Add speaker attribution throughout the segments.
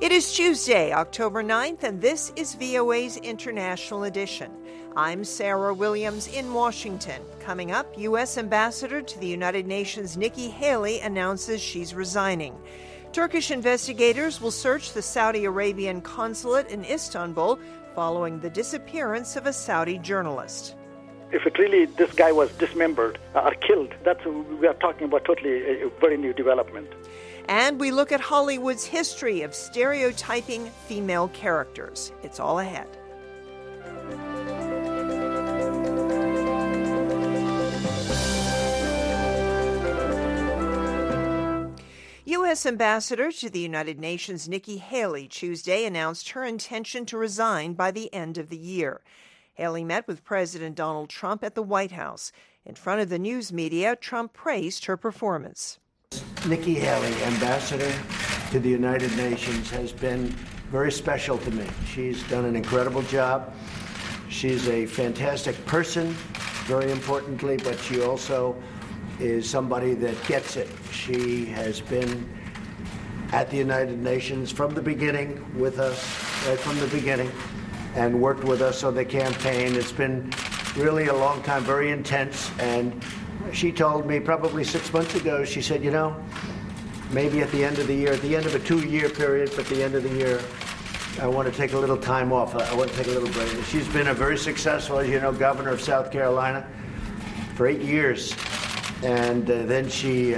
Speaker 1: It is Tuesday, October 9th, and this is VOA's International Edition. I'm Sarah Williams in Washington. Coming up, U.S. Ambassador to the United Nations Nikki Haley announces she's resigning. Turkish investigators will search the Saudi Arabian consulate in Istanbul following the disappearance of a Saudi journalist.
Speaker 2: If it really, this guy was dismembered or killed, we are talking about totally a very new development.
Speaker 1: And we look at Hollywood's history of stereotyping female characters. It's all ahead. U.S. Ambassador to the United Nations Nikki Haley Tuesday announced her intention to resign by the end of the year. Haley met with President Donald Trump at the White House. In front of the news media, Trump praised her performance.
Speaker 3: Nikki Haley, Ambassador to the United Nations, has been very special to me. She's done an incredible job. She's a fantastic person, very importantly, but she also is somebody that gets it. She has been at the United Nations from the beginning with us, right from the beginning, and worked with us on the campaign. It's been really a long time, very intense, and she told me probably 6 months ago, she said, maybe at the end of the year, at the end of a 2-year period, but at the end of the year, I want to take a little time off. I want to take a little break. She's been a very successful, as you know, governor of South Carolina for 8 years. And then she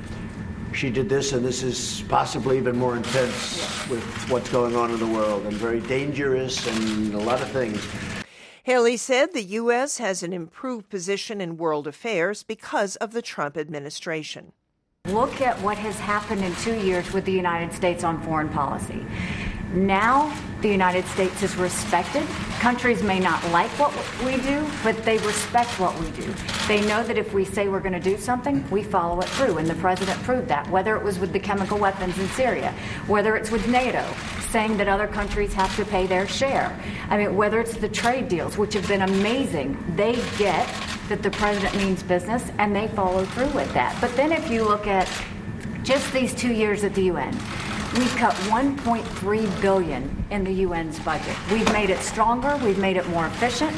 Speaker 3: did this, and this is possibly even more intense with what's going on in the world, and very dangerous and a lot of things.
Speaker 1: Haley said the U.S. has an improved position in world affairs because of the Trump administration.
Speaker 4: Look at what has happened in 2 years with the United States on foreign policy. Now the United States is respected. Countries may not like what we do, but they respect what we do. They know that if we say we're going to do something, we follow it through, and the president proved that, whether it was with the chemical weapons in Syria, whether it's with NATO, saying that other countries have to pay their share. Whether it's the trade deals, which have been amazing, they get that the president means business, and they follow through with that. But then if you look at just these 2 years at the UN, we've cut $1.3 billion in the UN's budget. We've made it stronger. We've made it more efficient.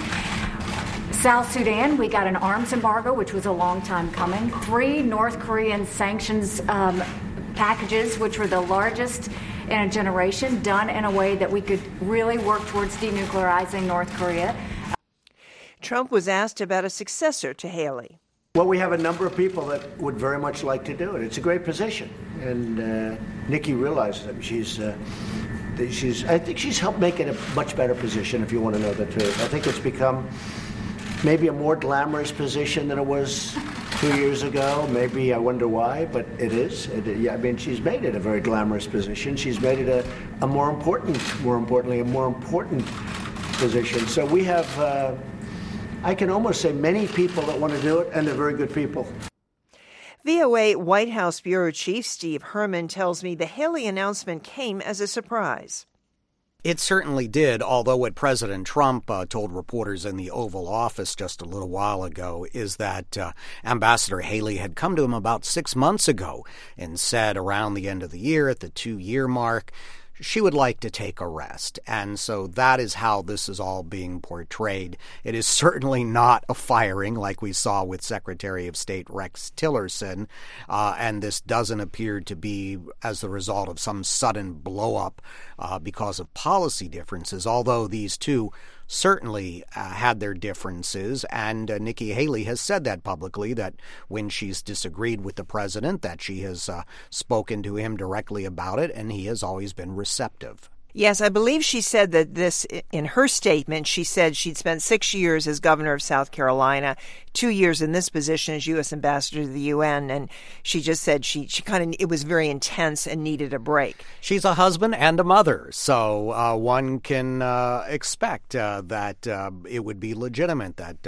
Speaker 4: South Sudan, we got an arms embargo, which was a long time coming. 3 North Korean sanctions packages, which were the largest in a generation, done in a way that we could really work towards denuclearizing North Korea.
Speaker 1: Trump was asked about a successor to Haley.
Speaker 3: Well, we have a number of people that would very much like to do it. It's a great position, and Nikki realizes it. I think she's helped make it a much better position, if you want to know the truth. I think it's become maybe a more glamorous position than it was 2 years ago. Maybe I wonder why, but it is. She's made it a very glamorous position. She's made it a more importantly, a more important position. So we have, I can almost say, many people that want to do it, and they're very good people.
Speaker 1: VOA White House Bureau Chief Steve Herman tells me the Haley announcement came as a surprise.
Speaker 5: It certainly did, although what President Trump told reporters in the Oval Office just a little while ago is that Ambassador Haley had come to him about 6 months ago and said around the end of the year, at the 2-year mark, she would like to take a rest. And so that is how this is all being portrayed. It is certainly not a firing like we saw with Secretary of State Rex Tillerson, and this doesn't appear to be as the result of some sudden blow-up because of policy differences, although these two certainly had their differences, and Nikki Haley has said that publicly, that when she's disagreed with the president, that she has spoken to him directly about it, and he has always been receptive.
Speaker 1: Yes, I believe she said that this, in her statement, she said she'd spent 6 years as governor of South Carolina, 2 years in this position as U.S. ambassador to the UN, and she just said it was very intense and needed a break.
Speaker 5: She's a husband and a mother, so one can expect that it would be legitimate that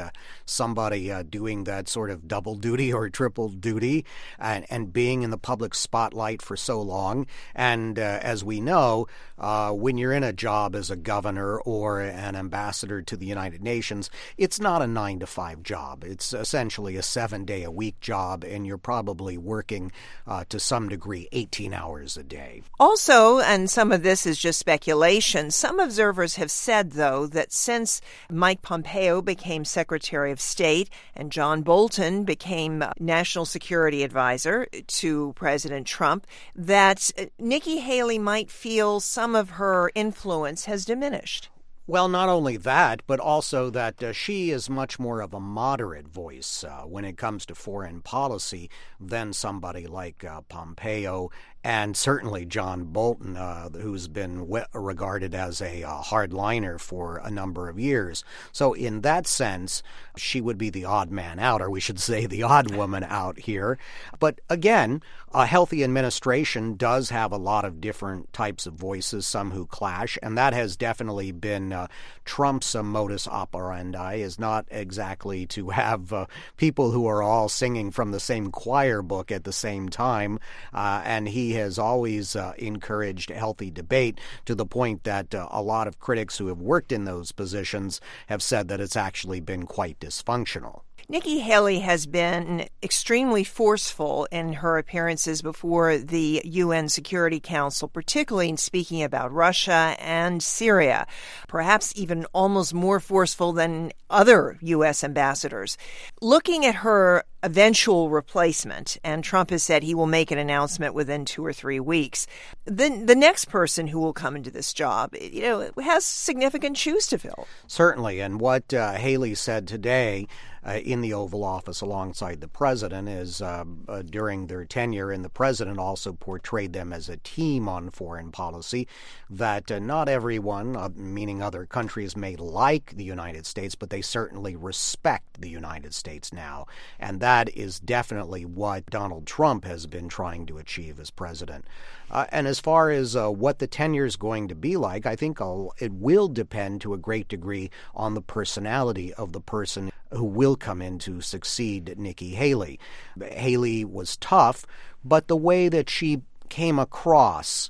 Speaker 5: somebody doing that sort of double duty or triple duty and being in the public spotlight for so long. And as we know, when you're in a job as a governor or an ambassador to the United Nations, it's not a 9-to-5 job. It's essentially a 7-day-a-week job, and you're probably working to some degree 18 hours a day.
Speaker 1: Also, and some of this is just speculation, some observers have said, though, that since Mike Pompeo became Secretary of State and John Bolton became National Security Advisor to President Trump, that Nikki Haley might feel some of her influence has diminished.
Speaker 5: Well, not only that, but also that she is much more of a moderate voice when it comes to foreign policy than somebody like Pompeo and certainly John Bolton, who's been regarded as a hardliner for a number of years. So in that sense, she would be the odd man out, or we should say the odd woman out here. But again, a healthy administration does have a lot of different types of voices, some who clash, and that has definitely been Trump's modus operandi, is not exactly to have people who are all singing from the same choir book at the same time, and he has always encouraged healthy debate to the point that a lot of critics who have worked in those positions have said that it's actually been quite dysfunctional.
Speaker 1: Nikki Haley has been extremely forceful in her appearances before the UN Security Council, particularly in speaking about Russia and Syria, perhaps even almost more forceful than other U.S. ambassadors. Looking at her eventual replacement, and Trump has said he will make an announcement within 2 or 3 weeks, the next person who will come into this job, has significant shoes to fill.
Speaker 5: Certainly, and what Haley said today in the Oval Office alongside the president is during their tenure, and the president also portrayed them as a team on foreign policy, that not everyone, meaning other countries, may like the United States, but they certainly respect the United States now. And that is definitely what Donald Trump has been trying to achieve as president. And as far as what the tenure is going to be like, I think it will depend to a great degree on the personality of the person who will come in to succeed Nikki Haley. Haley was tough, but the way that she came across,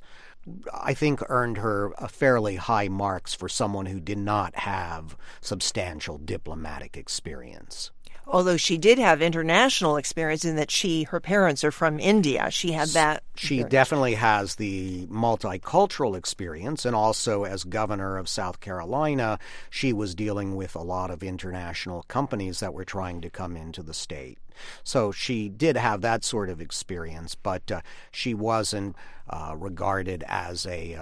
Speaker 5: I think, earned her a fairly high marks for someone who did not have substantial diplomatic experience.
Speaker 1: Although she did have international experience in that her parents are from India. She had that.
Speaker 5: She definitely has the multicultural experience, and also as governor of South Carolina, she was dealing with a lot of international companies that were trying to come into the state. So she did have that sort of experience, but she wasn't regarded as a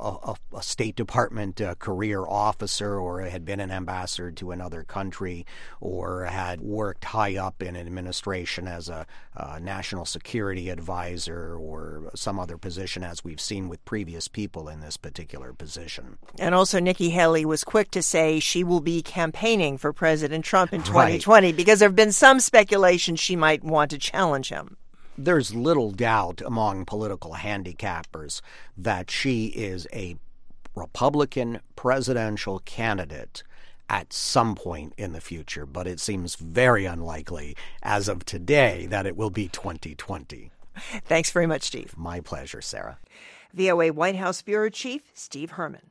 Speaker 5: State Department career officer, or had been an ambassador to another country, or had worked high up in an administration as a national security advisor or some other position, as we've seen with previous people in this particular position.
Speaker 1: And also Nikki Haley was quick to say she will be campaigning for President Trump in 2020, right, because there have been some speculation she might want to challenge him.
Speaker 5: There's little doubt among political handicappers that she is a Republican presidential candidate at some point in the future, but it seems very unlikely as of today that it will be 2020.
Speaker 1: Thanks very much, Steve.
Speaker 5: My pleasure, Sarah.
Speaker 1: VOA White House Bureau Chief Steve Herman.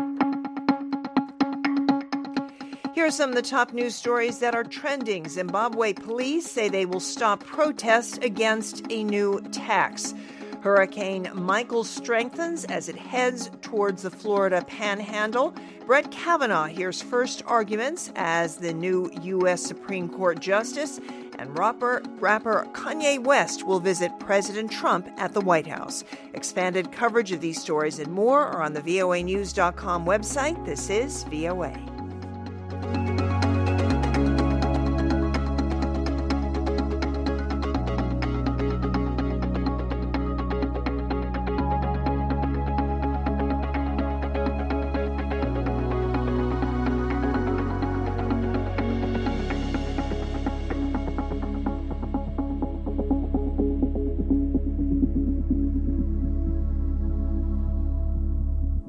Speaker 1: Here are some of the top news stories that are trending. Zimbabwe police say they will stop protests against a new tax. Hurricane Michael strengthens as it heads towards the Florida Panhandle. Brett Kavanaugh hears first arguments as the new U.S. Supreme Court Justice. And rapper Kanye West will visit President Trump at the White House. Expanded coverage of these stories and more are on the voanews.com website. This is VOA.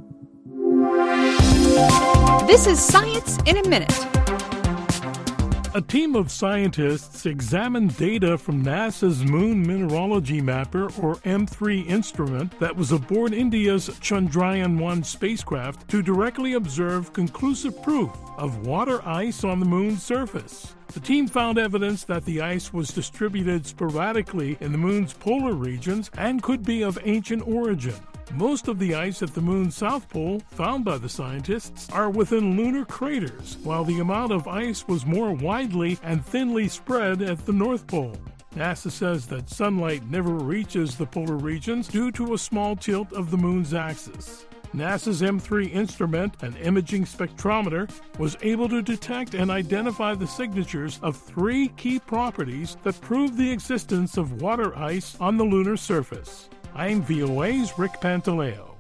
Speaker 6: This is Science in a Minute. A team of scientists examined data from NASA's Moon Mineralogy Mapper, or M3 instrument, that was aboard India's Chandrayaan-1 spacecraft to directly observe conclusive proof of water ice on the moon's surface. The team found evidence that the ice was distributed sporadically in the moon's polar regions and could be of ancient origin. Most of the ice at the moon's south pole, found by the scientists, are within lunar craters, while the amount of ice was more widely and thinly spread at the north pole. NASA says that sunlight never reaches the polar regions due to a small tilt of the moon's axis. NASA's M3 instrument, an imaging spectrometer, was able to detect and identify the signatures of 3 key properties that prove the existence of water ice on the lunar surface. I'm VOA's Rick Pantaleo.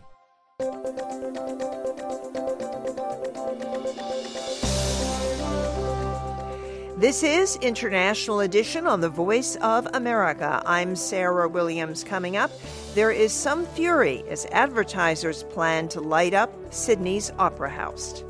Speaker 1: This is International Edition on the Voice of America. I'm Sarah Williams. Coming up, there is some fury as advertisers plan to light up Sydney's Opera House.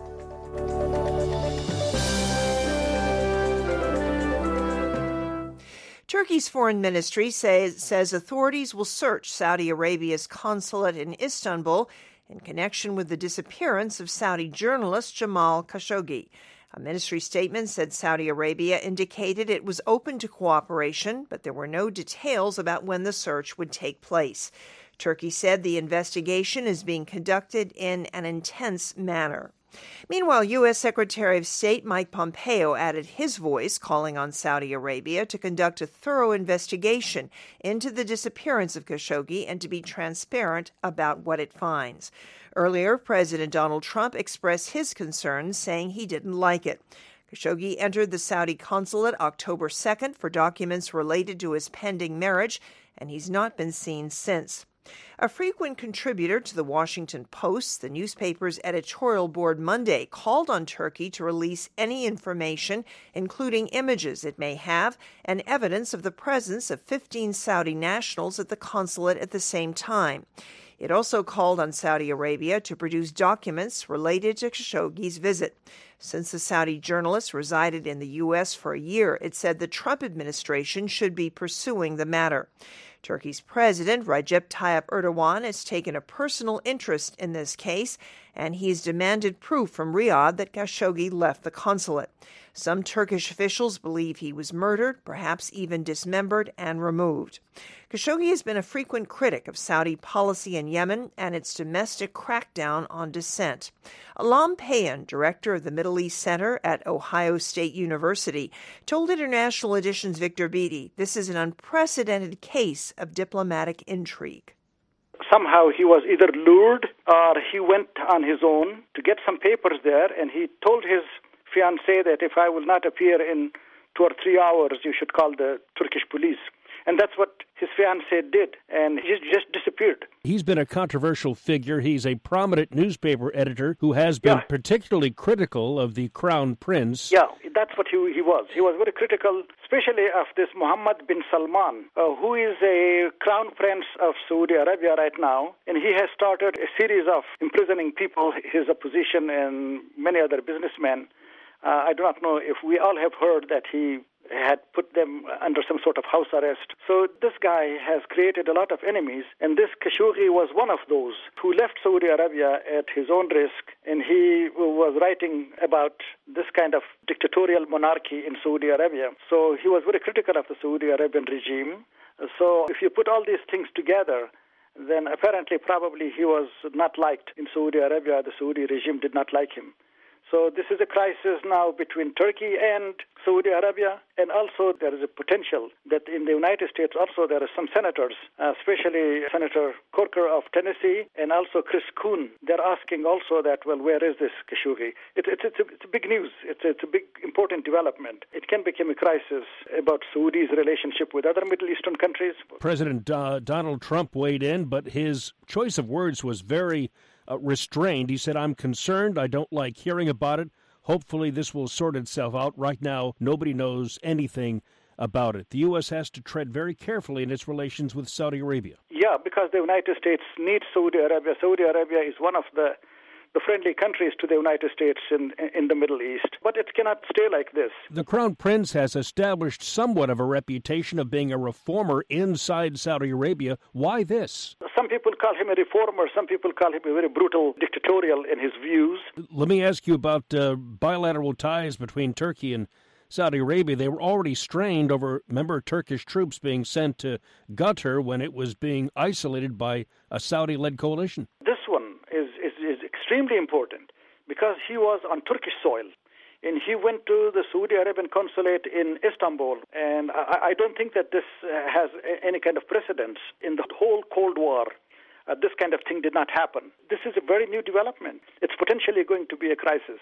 Speaker 1: Turkey's foreign ministry says authorities will search Saudi Arabia's consulate in Istanbul in connection with the disappearance of Saudi journalist Jamal Khashoggi. A ministry statement said Saudi Arabia indicated it was open to cooperation, but there were no details about when the search would take place. Turkey said the investigation is being conducted in an intense manner. Meanwhile, U.S. Secretary of State Mike Pompeo added his voice, calling on Saudi Arabia to conduct a thorough investigation into the disappearance of Khashoggi and to be transparent about what it finds. Earlier, President Donald Trump expressed his concerns, saying he didn't like it. Khashoggi entered the Saudi consulate October 2nd for documents related to his pending marriage, and he's not been seen since. A frequent contributor to the Washington Post, the newspaper's editorial board Monday called on Turkey to release any information, including images it may have, and evidence of the presence of 15 Saudi nationals at the consulate at the same time. It also called on Saudi Arabia to produce documents related to Khashoggi's visit. Since the Saudi journalist resided in the U.S. for a year, it said the Trump administration should be pursuing the matter. Turkey's president, Recep Tayyip Erdogan, has taken a personal interest in this case, and he's demanded proof from Riyadh that Khashoggi left the consulate. Some Turkish officials believe he was murdered, perhaps even dismembered and removed. Khashoggi has been a frequent critic of Saudi policy in Yemen and its domestic crackdown on dissent. Alam Payan, director of the Middle East Center at Ohio State University, told International Edition's Victor Beatty this is an unprecedented case of diplomatic intrigue.
Speaker 2: Somehow he was either lured or he went on his own to get some papers there, and he told his fiancée that if I will not appear in 2 or 3 hours, you should call the Turkish police. And that's what his fiancée did, and he just disappeared.
Speaker 7: He's been a controversial figure. He's a prominent newspaper editor who has been particularly critical of the Crown Prince.
Speaker 2: Yeah, that's what he was. He was very critical, especially of this Mohammed bin Salman, who is a Crown Prince of Saudi Arabia right now, and he has started a series of imprisoning people, his opposition and many other businessmen. I do not know if we all have heard that he had put them under some sort of house arrest. So this guy has created a lot of enemies, and this Khashoggi was one of those who left Saudi Arabia at his own risk, and he was writing about this kind of dictatorial monarchy in Saudi Arabia. So he was very critical of the Saudi Arabian regime. So if you put all these things together, then apparently probably he was not liked in Saudi Arabia. The Saudi regime did not like him. So this is a crisis now between Turkey and Saudi Arabia, and also there is a potential that in the United States also there are some senators, especially Senator Corker of Tennessee and also Chris Coons. They're asking also that, well, where is this Khashoggi? It's a big news. It's a big important development. It can become a crisis about Saudi's relationship with other Middle Eastern countries.
Speaker 7: President Donald Trump weighed in, but his choice of words was very restrained. He said, I'm concerned. I don't like hearing about it. Hopefully this will sort itself out. Right now, nobody knows anything about it. The U.S. has to tread very carefully in its relations with Saudi Arabia.
Speaker 2: Yeah, because the United States needs Saudi Arabia. Saudi Arabia is one of the the friendly countries to the United States in the Middle East. But it cannot stay like this.
Speaker 7: The Crown Prince has established somewhat of a reputation of being a reformer inside Saudi Arabia. Why this?
Speaker 2: Some people call him a reformer. Some people call him a very brutal dictatorial in his views.
Speaker 7: Let me ask you about bilateral ties between Turkey and Saudi Arabia. They were already strained over, remember, Turkish troops being sent to Qatar when it was being isolated by a Saudi-led coalition.
Speaker 2: This one is extremely important because he was on Turkish soil. And he went to the Saudi Arabian consulate in Istanbul. And I don't think that this has any kind of precedence. In the whole Cold War, this kind of thing did not happen. This is a very new development. It's potentially going to be a crisis.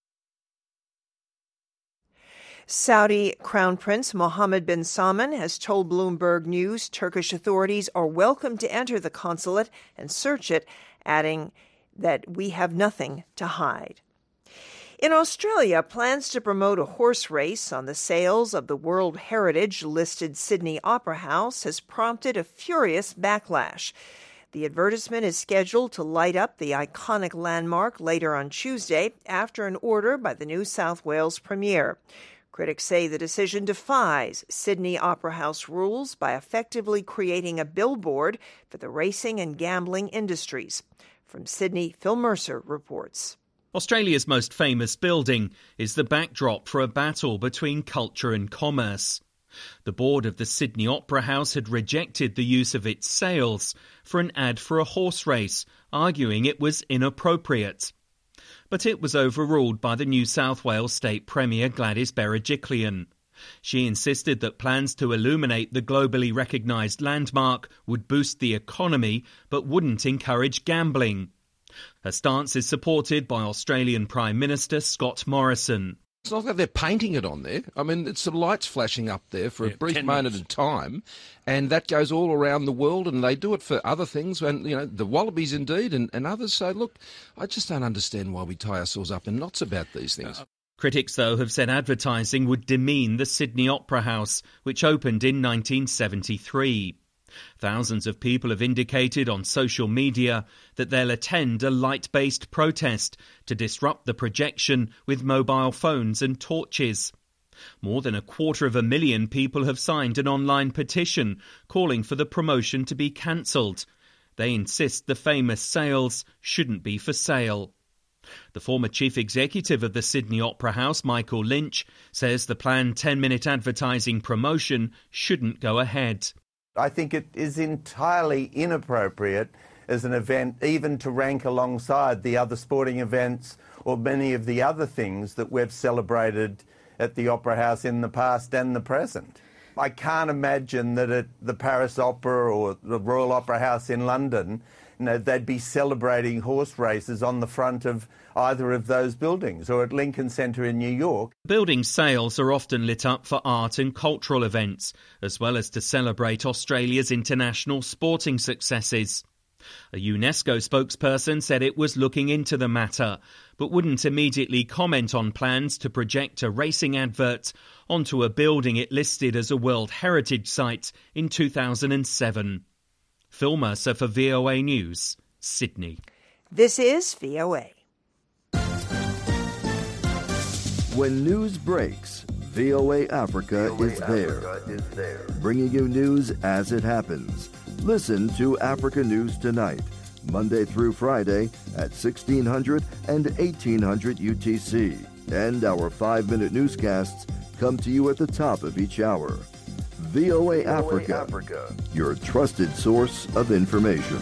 Speaker 1: Saudi Crown Prince Mohammed bin Salman has told Bloomberg News Turkish authorities are welcome to enter the consulate and search it, adding that we have nothing to hide. In Australia, plans to promote a horse race on the sales of the World Heritage-listed Sydney Opera House has prompted a furious backlash. The advertisement is scheduled to light up the iconic landmark later on Tuesday after an order by the New South Wales Premier. Critics say the decision defies Sydney Opera House rules by effectively creating a billboard for the racing and gambling industries. From Sydney, Phil Mercer reports.
Speaker 8: Australia's most famous building is the backdrop for a battle between culture and commerce. The board of the Sydney Opera House had rejected the use of its sales for an ad for a horse race, arguing it was inappropriate. But it was overruled by the New South Wales State Premier Gladys Berejiklian. She insisted that plans to illuminate the globally recognised landmark would boost the economy but wouldn't encourage gambling. Her stance is supported by Australian Prime Minister Scott Morrison.
Speaker 9: It's not like they're painting it on there. I mean, it's some lights flashing up there for a brief moment in time, and that goes all around the world, and they do it for other things, and, you know, the Wallabies indeed, and others. So, look, I just don't understand why we tie ourselves up in knots about these things.
Speaker 8: Critics, though, have said advertising would demean the Sydney Opera House, which opened in 1973. Thousands of people have indicated on social media that they'll attend a light-based protest to disrupt the projection with mobile phones and torches. More than 250,000 people have signed an online petition calling for the promotion to be cancelled. They insist the famous sales shouldn't be for sale. The former chief executive of the Sydney Opera House, Michael Lynch, says the planned 10-minute advertising promotion shouldn't go ahead.
Speaker 10: I think it is entirely inappropriate as an event even to rank alongside the other sporting events or many of the other things that we've celebrated at the Opera House in the past and the present. I can't imagine that at the Paris Opera or the Royal Opera House in London, you know, they'd be celebrating horse races on the front of either of those buildings, or at Lincoln Center in New York.
Speaker 8: Building sales are often lit up for art and cultural events, as well as to celebrate Australia's international sporting successes. A UNESCO spokesperson said it was looking into the matter, but wouldn't immediately comment on plans to project a racing advert onto a building it listed as a World Heritage Site in 2007. Phil Mercer for VOA News, Sydney.
Speaker 1: This is VOA.
Speaker 11: When news breaks, VOA Africa is there, bringing you news as it happens. Listen to Africa News Tonight, Monday through Friday at 1600 and 1800 UTC. And our 5-minute newscasts come to you at the top of each hour. VOA Africa, your trusted source of information.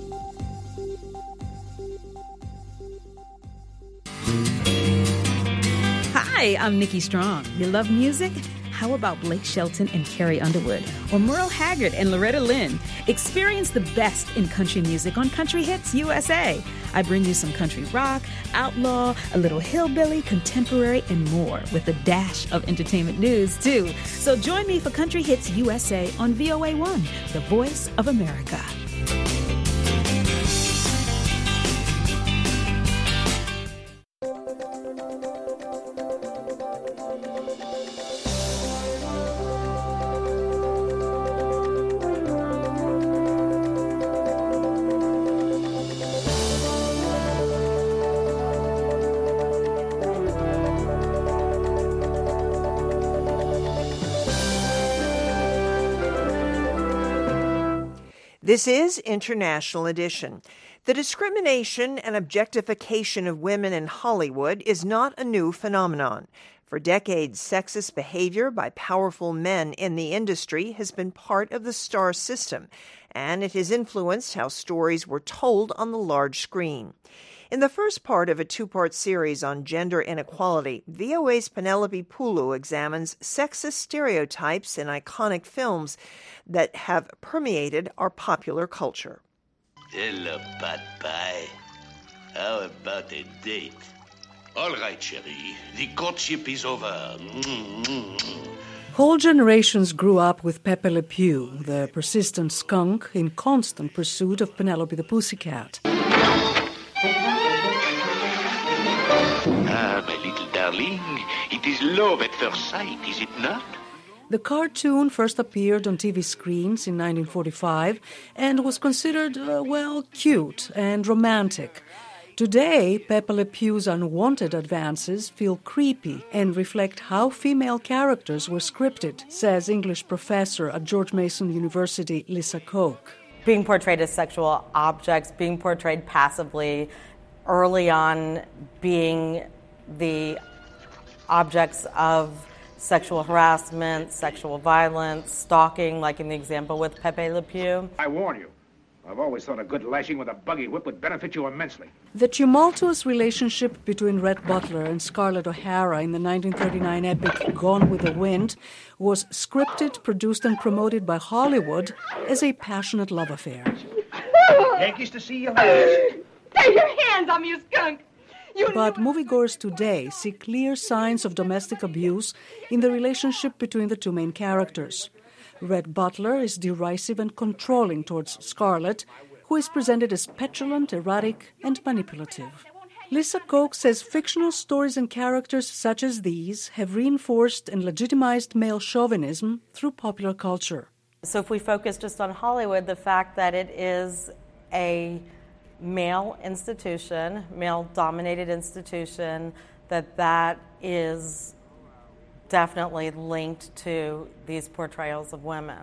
Speaker 12: Hi, I'm Nikki Strong. You love music? How about Blake Shelton and Carrie Underwood? Or Merle Haggard and Loretta Lynn? Experience the best in country music on Country Hits USA. I bring you some country rock, outlaw, a little hillbilly, contemporary, and more, with a dash of entertainment news, too. So join me for Country Hits USA on VOA1, the voice of America.
Speaker 1: This is International Edition. The discrimination and objectification of women in Hollywood is not a new phenomenon. For decades, sexist behavior by powerful men in the industry has been part of the star system, and it has influenced how stories were told on the large screen. In the first part of a two-part series on gender inequality, VOA's Penelope Pulu examines sexist stereotypes in iconic films that have permeated our popular culture.
Speaker 13: Hello, pot pie. How about a date? All right, Sherry. The courtship is over.
Speaker 14: Whole generations grew up with Pepe Le Pew, the persistent skunk in constant pursuit of Penelope the Pussycat.
Speaker 13: Ah, my little darling, it is love at first sight, is it not?
Speaker 14: The cartoon first appeared on TV screens in 1945 and was considered, cute and romantic. Today, Pepe Le Pew's unwanted advances feel creepy and reflect how female characters were scripted, says English professor at George Mason University, Lisa Koch.
Speaker 15: Being portrayed as sexual objects, being portrayed passively, early on being the objects of sexual harassment, sexual violence, stalking, like in the example with Pepe Le Pew.
Speaker 16: I warn you, I've always thought a good lashing with a buggy whip would benefit you immensely.
Speaker 14: The tumultuous relationship between Rhett Butler and Scarlett O'Hara in the 1939 epic Gone with the Wind was scripted, produced, and promoted by Hollywood as a passionate love affair.
Speaker 16: Yankees to see you last.
Speaker 17: Take your hands on me, you skunk!
Speaker 14: But moviegoers today see clear signs of domestic abuse in the relationship between the two main characters. Rhett Butler is derisive and controlling towards Scarlett, who is presented as petulant, erratic, and manipulative. Lisa Koch says fictional stories and characters such as these have reinforced and legitimized male chauvinism through popular culture.
Speaker 15: So if we focus just on Hollywood, the fact that it is a male institution, male-dominated institution, that is definitely linked to these portrayals of women.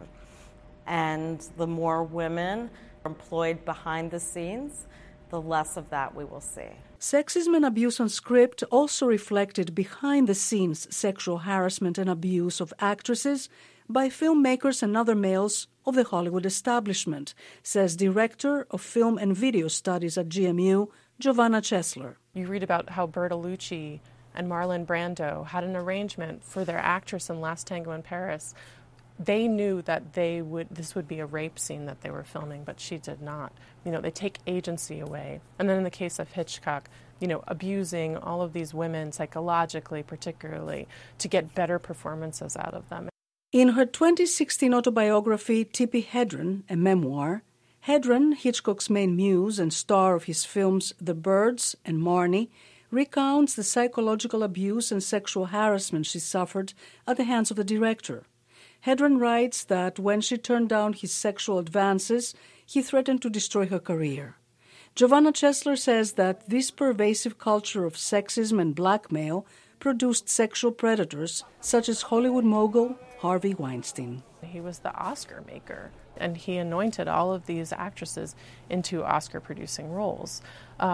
Speaker 15: And the more women are employed behind the scenes, the less of that we will see.
Speaker 14: Sexism and abuse on script also reflected behind-the-scenes sexual harassment and abuse of actresses by filmmakers and other males of the Hollywood establishment, says Director of Film and Video Studies at GMU, Giovanna Chesler.
Speaker 18: You read about how Bertolucci and Marlon Brando had an arrangement for their actress in Last Tango in Paris. They knew that this would be a rape scene that they were filming, but she did not. They take agency away. And then in the case of Hitchcock, abusing all of these women psychologically, particularly, to get better performances out of them.
Speaker 14: In her 2016 autobiography, Tippi Hedren, a memoir, Hedren, Hitchcock's main muse and star of his films The Birds and Marnie, recounts the psychological abuse and sexual harassment she suffered at the hands of the director. Hedren writes that when she turned down his sexual advances, he threatened to destroy her career. Giovanna Chesler says that this pervasive culture of sexism and blackmail produced sexual predators such as Hollywood mogul Harvey Weinstein.
Speaker 18: He was the Oscar maker, and he anointed all of these actresses into Oscar-producing roles.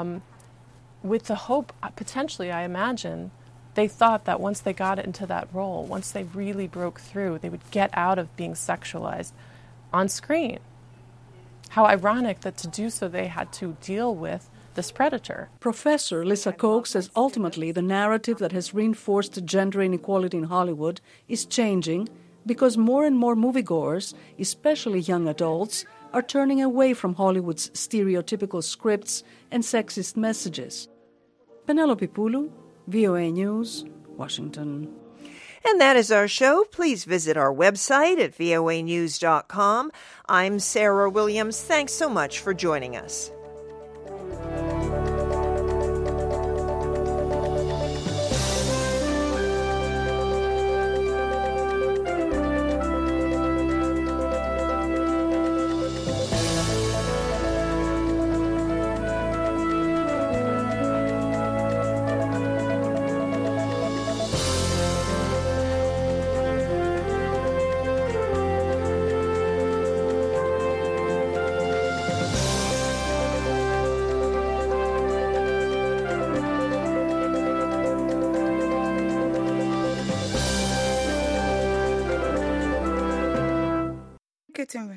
Speaker 18: With the hope, potentially, I imagine, they thought that once they got into that role, once they really broke through, they would get out of being sexualized on screen. How ironic that to do so they had to deal with this predator.
Speaker 14: Professor Lisa Koch says ultimately the narrative that has reinforced gender inequality in Hollywood is changing because more and more moviegoers, especially young adults, are turning away from Hollywood's stereotypical scripts and sexist messages. Penelope Pulu, VOA News, Washington.
Speaker 1: And that is our show. Please visit our website at voanews.com. I'm Sarah Williams. Thanks so much for joining us.
Speaker 19: September.